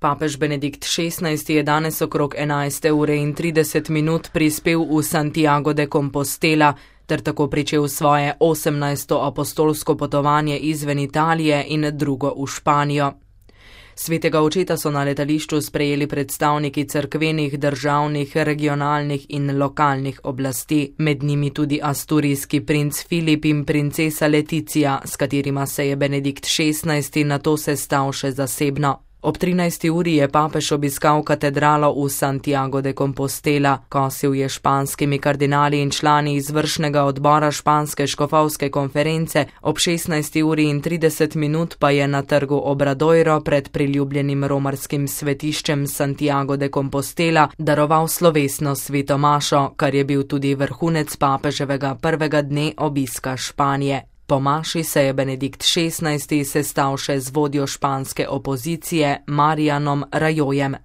Papež Benedikt XVI je danes okrog 11:30 prispel v Santiago de Compostela ter tako pričel svoje 18. apostolsko potovanje izven Italije in drugo v Španijo. Svetega očeta so na letališču sprejeli predstavniki cerkvenih, državnih, regionalnih in lokalnih oblasti, med njimi tudi asturijski princ Filip in princesa Leticija, s katerima se je Benedikt XVI nato sestal še zasebno. Ob 13. uri je papež obiskal katedralo v Santiago de Compostela, kosil je španskimi kardinali in člani izvršnega odbora španske škofovske konference, ob 16:30 pa je na trgu Obradoiro pred priljubljenim romarskim svetiščem Santiago de Compostela daroval slovesno sveto mašo, kar je bil tudi vrhunec papeževega prvega dne obiska Španije. Po maši se je Benedikt XVI sestal še z vodjo španske opozicije Marianom Rajoyem.